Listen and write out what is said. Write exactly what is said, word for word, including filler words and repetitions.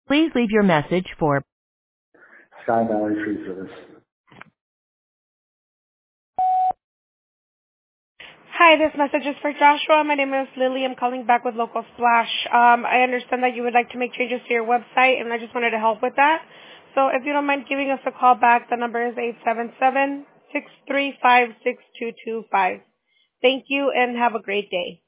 Please leave your message for Sky Valley Tree Service. Hi, this message is for Joshua. My name is Lily. I'm calling back with Local Splash. Um, I understand that you would like to make changes to your website, and I just wanted to help with that. So if you don't mind giving us a call back, the number is eight seven seven, six three five, six two two five. Thank you, and have a great day.